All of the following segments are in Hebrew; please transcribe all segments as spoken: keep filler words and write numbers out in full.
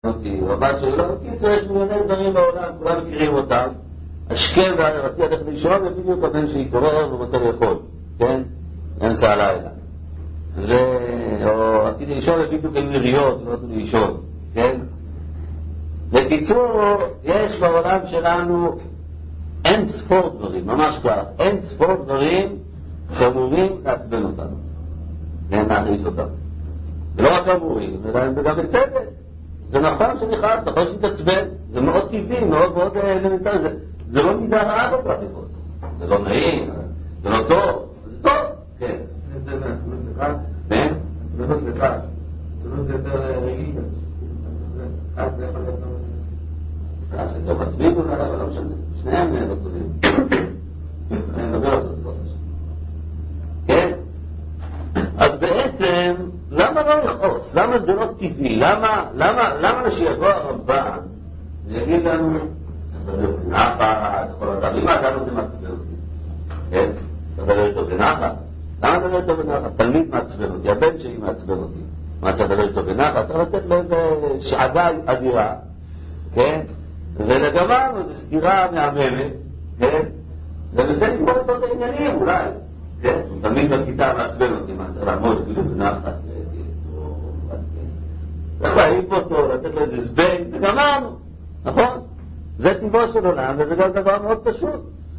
הבת שלי לא בקיצור, יש מיליוני דברים בעולם, כולם מכירים אותם. השכם והרציע ללכת לישון, ובדיוק הבן שהתעורר ורוצה לאכול, כן? אמצע הלילה. או רציתי לישון, ובדיוק אין יריות, לא רציתי לישון, כן? בקיצור, יש בעולם שלנו אין ספור דברים, ממש כך, אין ספור דברים שאמורים לעצבן אותנו, כן, להכניס אותם. ולא רק אמורים, אלא גם בצדק. זה נכון שנכנס, נכון שתעצבן, זה מאוד טבעי, מאוד מאוד אלמנטרי, זה, זה לא מידה רעה כל כך לכוס, זה לא נעים, זה לא טוב, זה טוב, כן. זה מעצבנות לכעס? כן? מעצבנות לכעס. מעצבנות זה יותר רגיל. כעס זה יכול להיות... כעס זה לא מצביב, אבל לא משנה, שניהם לא טובים. אני מדבר על זה. כן? אז בעצם, למה לא לכעוס? למה זה לא טבעי? למה, למה, למה שיבוא הרמב"ן ויגיד לנו, נחת, כל אדם, אם האדם הזה מעצבן אותי, כן? צריך לדבר איתו בנחת. למה לדבר איתו בנחת? תלמיד מעצבן אותי, הבן שלי מעצבן אותי. מה צריך לדבר איתו בנחת? צריך לתת לו איזה שעדה אדירה, כן? ולגמרנו, זו סתירה מהממת, כן? ובזה נגמור איתו את העניינים, אולי. כן? תמיד בכיתה מעצבן אותי, מה צריך לעמוד, כאילו בנחת, צריך להעיף אותו, לתת לו איזה זבנג, וגמרנו, נכון? זה טבעו של עולם, וזה גם דבר מאוד פשוט.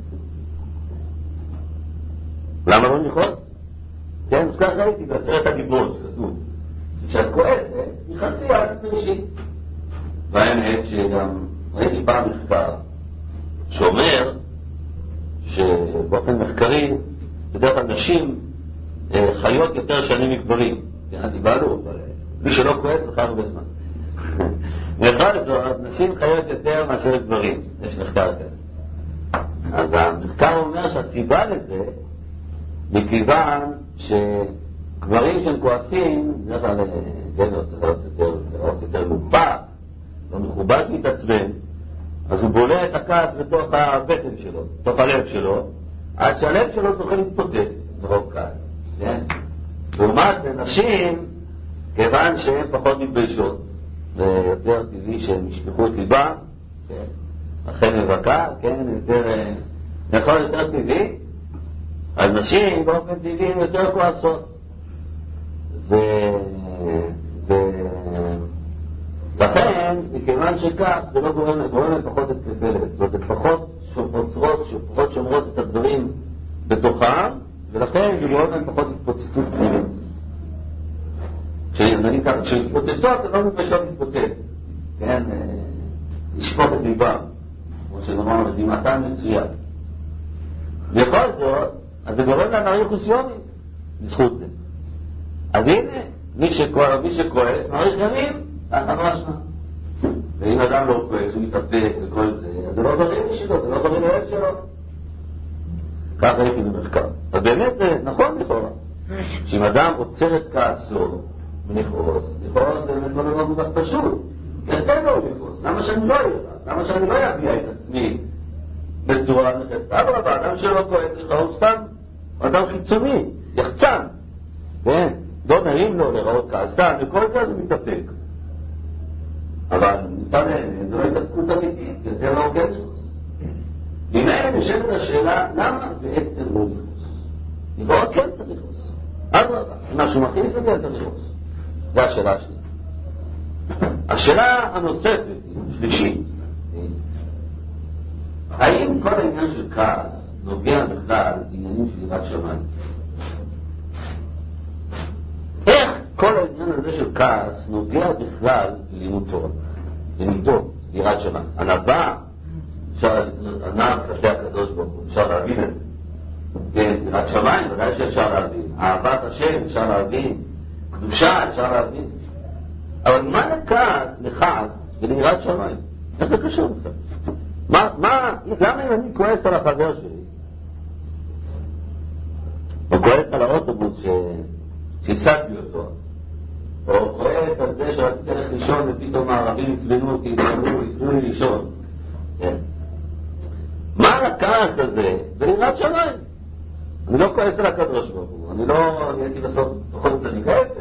למה לא נכעוס? כן, אז כך ראיתי בעשרת הדיברות שכתוב, כשאת כועסת, נכנסי על פרשי. והאמת שגם ראיתי פעם מחקר שאומר שבאופן מחקרי בדרך כלל נשים חיות יותר שנים מגברים. כן, דיברנו, אבל מי שלא כועס לך הרבה זמן. בכל זאת, נשים חיות יותר מאשר גברים. יש מחקר כזה. אז המחקר אומר שהסיבה לזה, מכיוון שגברים שהם כועסים, בדרך כלל גבר צריך להיות יותר, יותר מובק, לא מכובד להתעצבן, אז הוא בולע את הכעס בתוך הבטן שלו, בתוך הלב שלו, עד שהלב שלו זוכה להתפוצץ מרוב כעס. כן? לעומת נשים, כיוון שהן פחות מתביישות, ויותר טבעי שהן ישפכו את ליבה, כן? אכן מבקר, כן? יותר, יכול יותר טבעי, אז נשים באופן טבעי הן יותר כועסות. ו... ו... לכן, מכיוון שכך, זה לא גורם, גורם להם פחות התקפי לב. זאת אומרת, פחות שומרות, פחות שומרות את הדברים בתוכם, ולכן זה גורם להם פחות התפוצצות פנימית. כשנגיד ככה, כשמתפוצצות, הם לא מתפשטות להתפוצץ. כן? לשפוט את ליבם. כמו שנאמר, מדהימתם מצוין. בכל זאת, אז זה גורם להם להאריך אוסיונים, בזכות זה. אז הנה, מי שכועס, מי שכועס, מעריך ימים, ככה משמע. ואם אדם לא כועס, הוא מתאפק וכל זה, אז זה לא בריא בשבילו, זה לא בריא לילד שלו. ככה הייתי במחקר. אז באמת זה נכון לכאורה. שאם אדם עוצר את כעסו מלכעוס, לכעוס זה באמת לא דבר כל כך פשוט. כי אתם לא לכעוס, למה שאני לא יכעס? למה שאני לא אביע את עצמי בצורה נכנסת? אבל האדם שלא כועס לכעוס סתם, הוא אדם חיצוני, יחצן. כן? לא נעים לו לראות כעסן, וכל זה הוא מתאפק. אבל נתנן, זו לא התאפקות אמיתית, יותר לא כן לכעוס. הנה נשאלת השאלה, למה בעצם לא לכעוס? לכאורה כן צריך לכעוס. אדרבה, משהו מכניס את זה יותר לכעוס. זו השאלה השנייה. השאלה הנוספת, שלישית, האם כל העניין של כעס נוגע בכלל בעניינים של יראת שמיים? איך כל העניין הזה של כעס נוגע בכלל ללימוד תורה, למידות, יראת שמיים? ענווה, אפשר ענב כלפי הקדוש ברוך הוא, אפשר להבין את זה. כן, יראת שמיים, ודאי שאפשר להבין. אהבת השם אפשר להבין. קדושה אפשר להבין. אבל מה לכעס, לכעס וליראת שמיים? איך זה קשור בכלל? מה, מה, למה אם אני כועס על החבר שלי? או כועס על האוטובוס שהפסקתי אותו? או כועס על זה שרציתי ללכת לישון ופתאום הערבים הצבנו אותי, הצבנו לי לישון. כן. מה לכעס הזה וליראת שמיים? אני לא כועס על הקדוש ברוך הוא, אני לא הייתי לעשות בכל צדיק ההפך,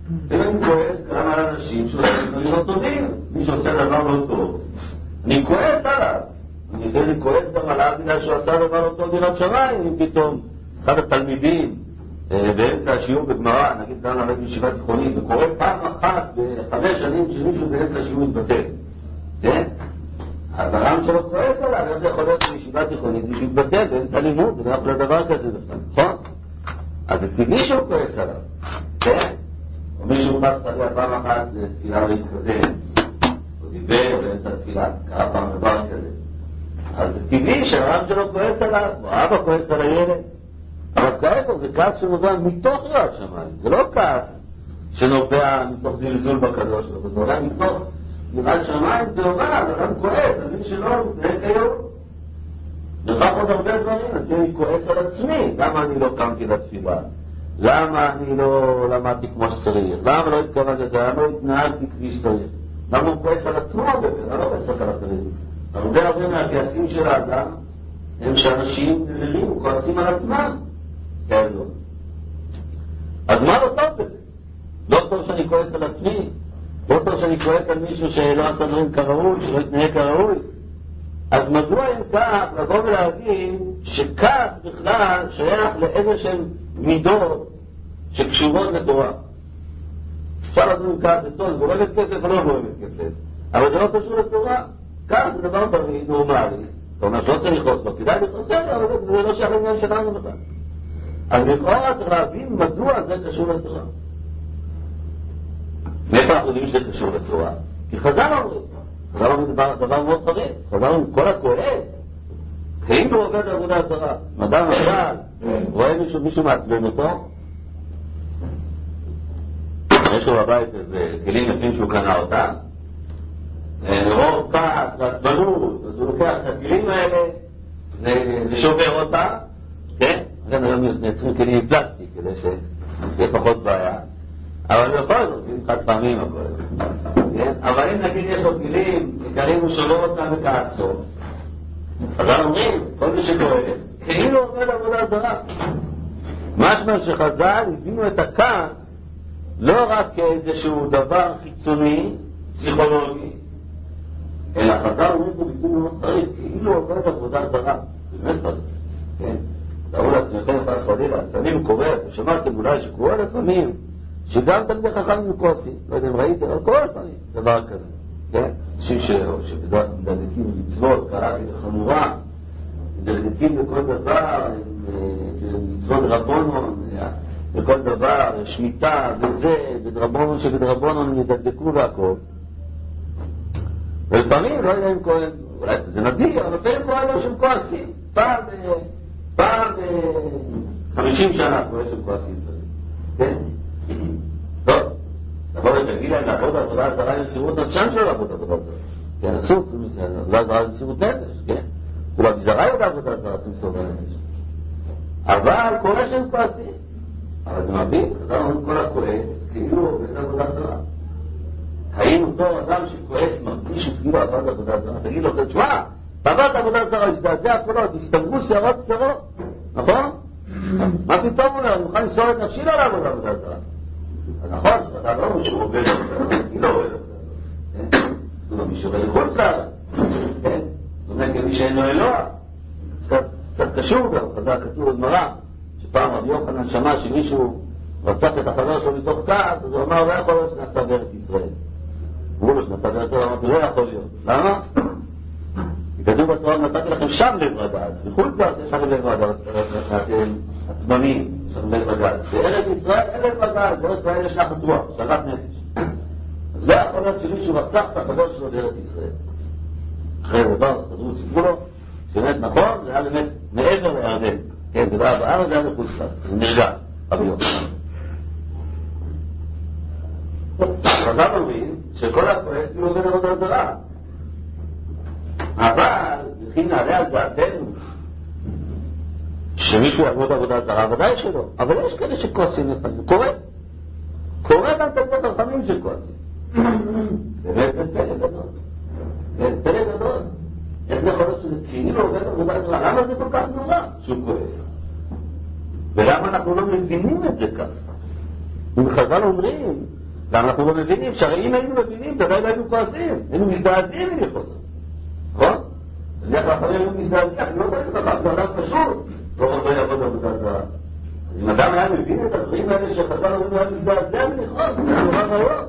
אם אני כועס גם על אנשים שעושים דברים לא טובים, מי שעושה דבר לא טוב, אני כועס עליו. אני כועס גם עליו בגלל שהוא עשה דבר לא טוב ביראת שמיים. אם פתאום אחד התלמידים באמצע השיעור בגמרא, נגיד כאן עובד בישיבה תיכונית, וקורא פעם אחת בחמש שנים שמישהו באמצע השיעור מתבטל, כן? אז הרם שלו כועס עליו, איך זה יכול להיות בישיבה תיכונית מישהו מתבטל באמצע לימוד, זה לא יכול לדבר כזה בכלל, נכון? אז זה טבעי שהוא כועס עליו, כן? או מישהו פס עליה פעם אחת לתפילה להתקדם, או דיבר באמצע תפילה, קרה פעם דבר כזה, אז זה טבעי שהרם שלו כועס עליו, או אבא כועס על הילד. אבל כאלה זה כעס שנובע מתוך יראת שמיים, זה לא כעס שנובע מתוך זלזול בקדוש, זה נובע מתוך יראת שמיים, זה אומר, אז אדם כועס, אני שלא מתנהג כיום. וכך עוד הרבה דברים, אני כועס על עצמי, למה אני לא קמתי לתפילה? למה אני לא למדתי כמו שצריך? למה לא התכוונתי לזה? למה לא התנהגתי כפי שצריך? למה הוא כועס על עצמו באמת? אני לא כועס על אחרים. הרבה הרבה מהכעסים של האדם הם שאנשים נראים וכועסים על עצמם. כן, לא. אז מה לא טוב בזה? לא טוב שאני כועס על עצמי? לא טוב שאני כועס על מישהו שלא עשה דברים כראוי, שלא יתנהג כראוי? אז מדוע אם כך לבוא ולהגיד שכעס בכלל שייך לאיזה שהן מידות שקשורות לתורה? אפשר לדון כעס לטוב, זה גורמת כסף או לא גורמת כסף, אבל זה לא קשור לתורה. כעס זה דבר בריא, נורמלי, זאת אומרת שלא צריך לכעוס לו, כדאי לכעוס לו, אבל זה לא שייך לעניין שלנו בכלל. אז לכאורה צריך להבין מדוע זה קשור לתורה. מאיפה אנחנו יודעים שזה קשור לתורה? כי חז"ל אומרים, חז"ל אומרים דבר מאוד חריף, חז"ל אומרים כל הכועס כאילו עובד עבודה זרה. אדם אבל רואה מישהו, מישהו מעצבן אותו, יש לו בבית איזה כלים יפים שהוא קנה אותם, רוב כעס ועצבנות, אז הוא לוקח את הכלים האלה ושובר אותם, כן? לכן היום נצרים כלים מפלסטיק כדי שיהיה פחות בעיה, אבל בכל זאת, חד פעמים אבל אם נגיד יש לו כלים יקרים הוא שובר אותם וכעסו, אז אנחנו אומרים, כל מי שכועס כאילו עובד עבודה זרה. משמע שחז"ל הבינו את הכעס לא רק כאיזשהו דבר חיצוני פסיכולוגי, אלא חז"ל אומרים פה ביטוי מאוד חריף, כאילו עובד עבודה זרה. באמת חריף, כן? תראו לעצמכם חס וחלילה, לפעמים קורה, שמעתם אולי שקורה לפעמים שגם תלמידי חכמים כועסים, לא יודע אם ראיתם, אבל קורה לפעמים דבר כזה, כן? אנשים שמדלקים מצוות, קראתי לחמורה, מדלקים לכל דבר, מצוות רבונון, לכל דבר, שמיטה וזה, בדרבונון שבדרבונון הם ידלקו והכל. ולפעמים, לא יודע אם כהן, אולי זה נדיר, אבל לפעמים קורה לו שהם כועסים, פעם, פעם, חמישים שנה קורה שהם כועסים, כן? טוב, לבוא ותגיד להם לעבוד עבודה זרה עם סירות נפשם שלו לעבוד עבודה זרה. כן, אסור, עבודה זרה עם סירות נפש, כן? הוא בגזרה יודע עבודה זרה עם סירות נפש. אבל קורה שהם כועסים. אבל זה מבין, חז"ל אומרים כל הכועס, כאילו עובד עבודה זרה. האם אותו אדם שכועס מרגיש שכאילו עבד עבודה זרה, תגיד לו, תשמע, עבד עבודה זרה, הזדעזע הקולות, הסתברו שערות צרות, נכון? מה פתאום אומר, אני מוכן לסור את נפשי לא לעבוד עבודה זרה. נכון, שאתה לא אומר שהוא עובד עבודה זרה, היא לא עובד עבודה זרה. הוא לא מישהו עובד חוץ לארץ, כן? זאת אומרת, כמי שאינו אלוה, קצת קשור גם, חז"ל כתוב בגמרא, שפעם רבי יוחנן שמע שמישהו רצח את החבר שלו מתוך כעס, אז הוא אמר, לא יכול להיות שנעשה בארץ ישראל. הוא לא שנעשה בארץ ישראל, אמרתי, לא יכול להיות. למה? כי כתוב בתורה, נתתי לכם שם לב רגז, וחוץ לארץ יש לכם לב רגז, אתם עצמנים, יש לכם לב רגז. בארץ ישראל אין לב רגז, בארץ ישראל יש נחת רוח, שלט נפש. אז לא יכול להיות שמישהו רצח את החבר שלו בארץ ישראל. אחרי דבר, חזרו סיפרו לו, שבאמת נכון, זה היה באמת מעבר לירדן. כן, זה לא היה בארץ, זה היה מחוץ לארץ, זה נרגע, רבי יוחנן. חז"ל אומרים שכל הכועס כאילו עובד עבודה זרה. אבל, וכי נעלה על דעתנו שמישהו יעבוד עבודה זרה, ודאי שלא. אבל יש כאלה שכועסים לפעמים, קורה. קורה גם תלמידי חכמים שכועסים. באמת זה פלא גדול. זה פלא גדול. איך זה יכול להיות שזה כאילו עובד עבודה זרה? למה זה כל כך נורא שהוא כועס? ולמה אנחנו לא מבינים את זה כך? אם חז"ל אומרים למה אנחנו לא מבינים? שהרי אם היינו מבינים, בוודאי לא היינו כועסים, היינו מזדעזעים מלכעוס. נכון? נניח לאחרים היינו מזדעזעים, אני לא יודע לך, זה אדם פשוט, לא לא יעבוד עבודה זרה. אז אם אדם היה מבין את הדברים האלה שחז"ל אומרים היה מזדעזע מלכעוס, זה היה נורא ואיום.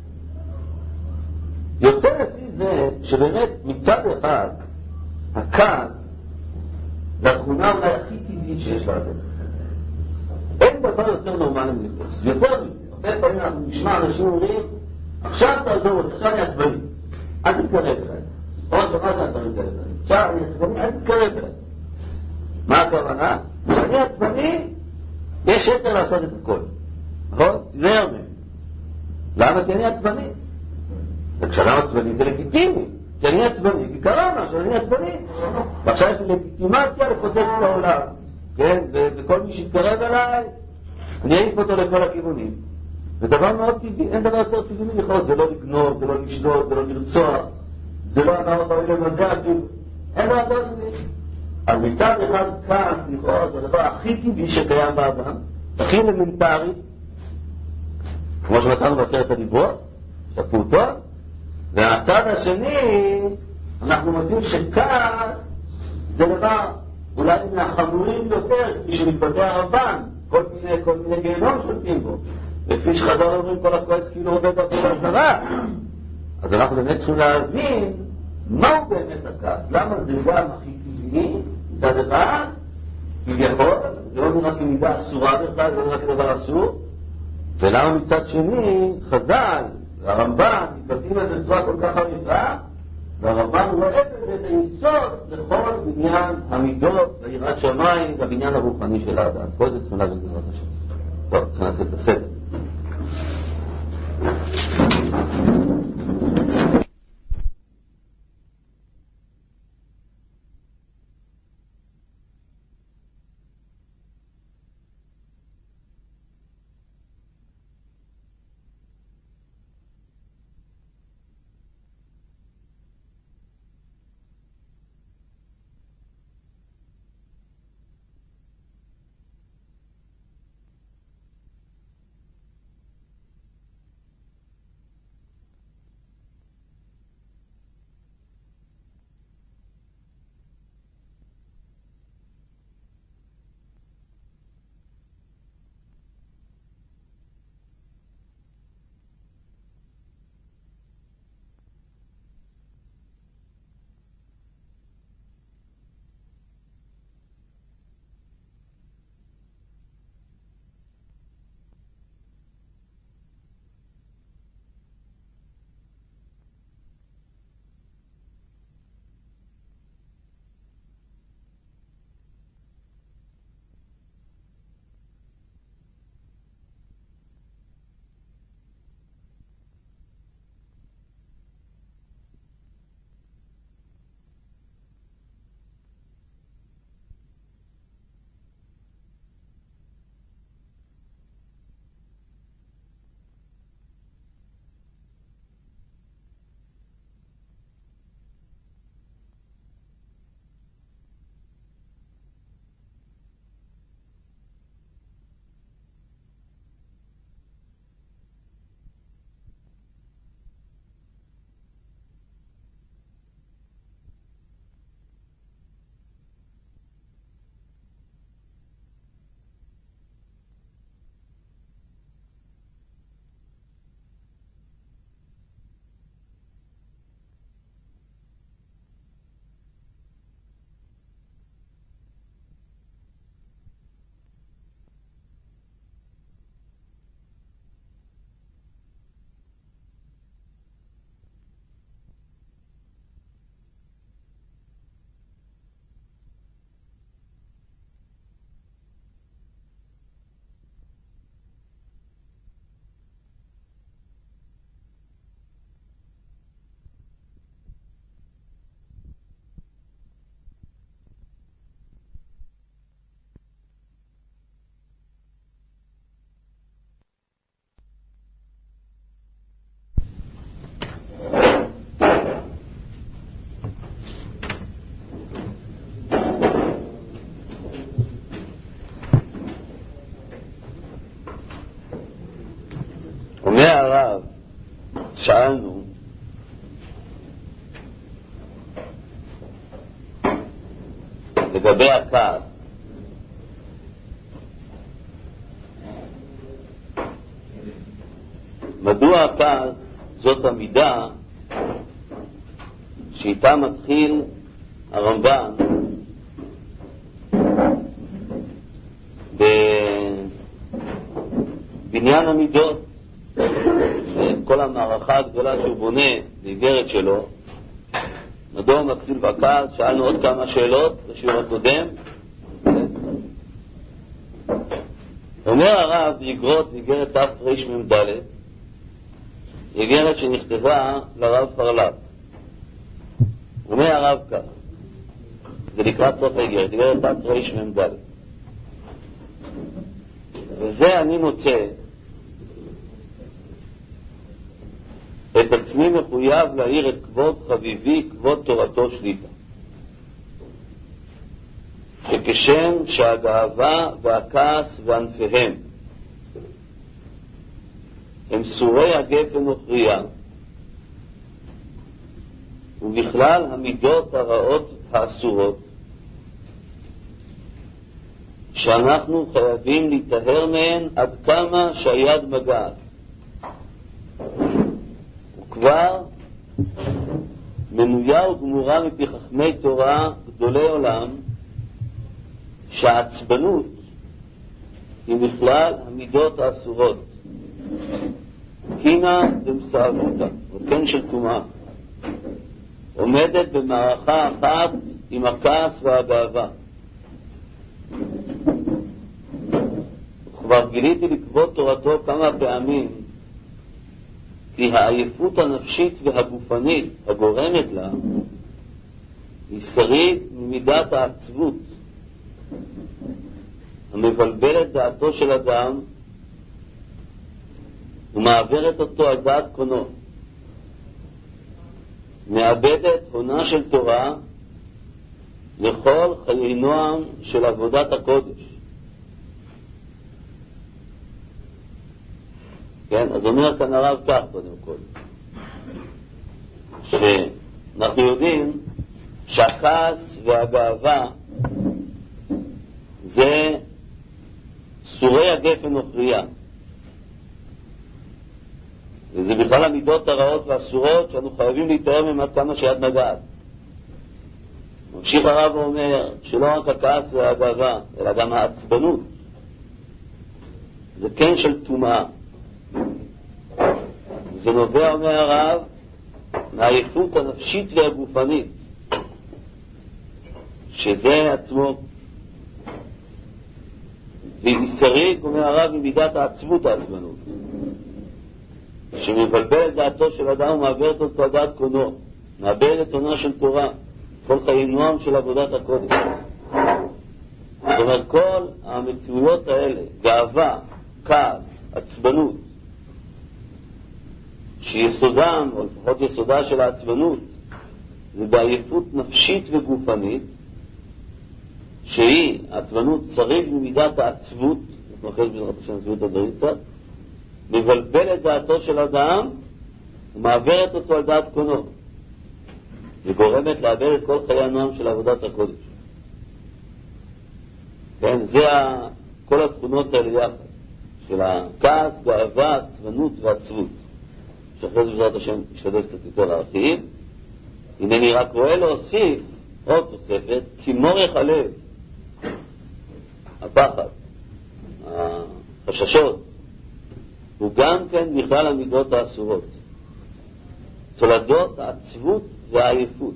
יוצא לפי זה שבאמת מצד אחד, הכעס זה התכונה אולי הכי טבעית שיש לאדם. אין דבר יותר נורמלי מלכעוס. יותר מזה. הרבה פעמים אנחנו נשמע אנשים אומרים, עכשיו תעזור אותי, עכשיו אני עצבני. אל תתקרב אליי. עוד שמה זה הדברים כאלה. עכשיו אני עצבני, אל תתקרב אליי. מה הכוונה? כשאני עצבני, יש יותר לעשות את הכל. נכון? תיזהר מהם. למה? כי אני עצבני. וכשאדם עצבני זה לגיטימי. כי אני עצבני, כי קרה משהו, אני עצבני. ועכשיו יש לי לגיטימציה לפוצץ את העולם. כן? וכל מי שיתקרב אליי, אני אעיף אותו לכל הכיוונים. זה דבר מאוד טבעי, אין דבר יותר טבעי מלכעוס, זה לא לגנוב, זה לא לשלוט, זה לא לרצוח, זה לא אמר אותה אלה מזה אפילו, אין דבר יותר טבעי. אז מצד אחד כעס לכעוס, זה הדבר הכי טבעי שקיים באדם, הכי אלמנטרי, כמו שמצאנו בעשרת הדיברות, שפוטו, והצד השני, אנחנו מוצאים שכעס זה דבר אולי מהחמורים יותר, כפי שמתבטא הרמב"ן, כל מיני, כל מיני גיהנום שולטים בו. וכפי שחז"ל אומרים כל הכועס כאילו עובד עבודה זרה. אז אנחנו באמת צריכים להבין מהו באמת הכעס. למה זה גם הכי טבעי, מצד אחד, כביכול, זה לא נראה כמידה אסורה בכלל, זה לא נראה כדבר אסור. ולמה מצד שני, חז"ל, הרמב"ן, מתבטאים את זה בצורה כל כך אמיתית, והרמב"ן רואה בזה את היסוד לכל בניין המידות, ליראת שמיים, לבניין הרוחני של האדם. כל זה צריכים להבין בעזרת השם. טוב, צריכים לעשות את הסדר. לגבי הכעס. מדוע הכעס זאת המידה שאיתה מתחיל הרמב"ן בבניין המידות, כל המערכה הגדולה שהוא בונה באיגרת שלו? מדוע הוא מתחיל בכעס? שאלנו עוד כמה שאלות בשיעור הקודם. אומר הרב באיגרות באיגרת תרמ"ד, איגרת שנכתבה לרב פרלב. אומר הרב כך, זה לקראת סוף האיגרת, איגרת תרמ"ד, וזה אני מוצא את עצמי מחויב להעיר את כבוד חביבי, כבוד תורתו שליטה, שכשם שהגאווה והכעס וענפיהם הם סורי הגפן וכרייה, ובכלל המידות הרעות האסורות, שאנחנו חייבים להתאר מהן עד כמה שהיד מגעת. וכבר מנויה וגמורה מפי חכמי תורה גדולי עולם שהעצבנות היא בכלל המידות האסורות, קינה דמסעבותא, וכן של טומאה, עומדת במערכה אחת עם הכעס והגאווה. וכבר גיליתי לכבוד תורתו כמה פעמים כי העייפות הנפשית והגופנית הגורמת לה היא שריד ממידת העצבות המבלבלת דעתו של אדם ומעברת אותו על דעת קונו, מאבדת הונה של תורה לכל חיי נועם של עבודת הקודש. כן, אז אומר כאן הרב כך קודם כל, שאנחנו יודעים שהכעס והגאווה זה סורי הגפן וכרייה, וזה בכלל המידות הרעות והסורות שאנו חייבים להתאר מהן עד כמה שיד מגעת. ממשיך הרב ואומר שלא רק הכעס והגאווה אלא גם העצבנות זה כן של טומאה. זה נובע, אומר הרב, מהעייפות הנפשית והגופנית, שזה עצמו, ומסריג, אומר הרב, ממידת העצבות העצבנות, שמבלבל את דעתו של אדם ומעברת אותו דעת קונו, מאבד את עונה של תורה, כל חיי נועם של עבודת הקודש. זאת אומרת, כל המציאויות האלה, גאווה, כעס, עצבנות, שיסודם, או לפחות יסודה של העצבנות, זה בעייפות נפשית וגופנית, שהיא, העצבנות, שריד ממידת העצבות, אנחנו אחרי בעזרת השם נסביר את הדברים קצת, מבלבל את דעתו של אדם ומעברת אותו על דעת קונו, וגורמת לאבד את כל חיי הנועם של עבודת הקודש. כן, זה ה... כל התכונות האלה יחד, של הכעס, גאווה, עצבנות ועצבות. שאחרי זה בעזרת השם ישתדל קצת יותר להרחיב. הנני רק רואה להוסיף עוד תוספת, כי מורך הלב, הפחד, החששות, הוא גם כן בכלל המידות האסורות, תולדות העצבות והעייפות,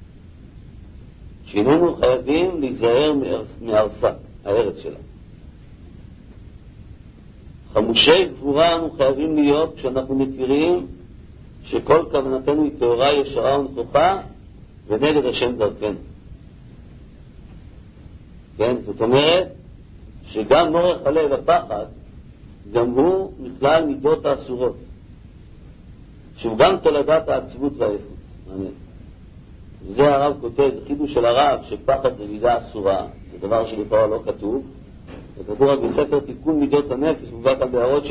שאיננו חייבים להיזהר מארסה, הארץ שלה. חמושי גבורה אנו חייבים להיות כשאנחנו מכירים שכל כוונתנו היא תאורה, ישרה ונכוחה ונגד השם דרכנו. כן, זאת אומרת שגם מורך הלב, הפחד, גם הוא מכלל מידות האסורות, שהוא גם תולדת העצבות והעייפות. זה הרב כותב, זה חידוש של הרב, שפחד זה מידה אסורה, זה דבר שלפעמים לא כתוב, זה כתוב רק בספר תיקון מידות הנפש, מובא כאן בהערות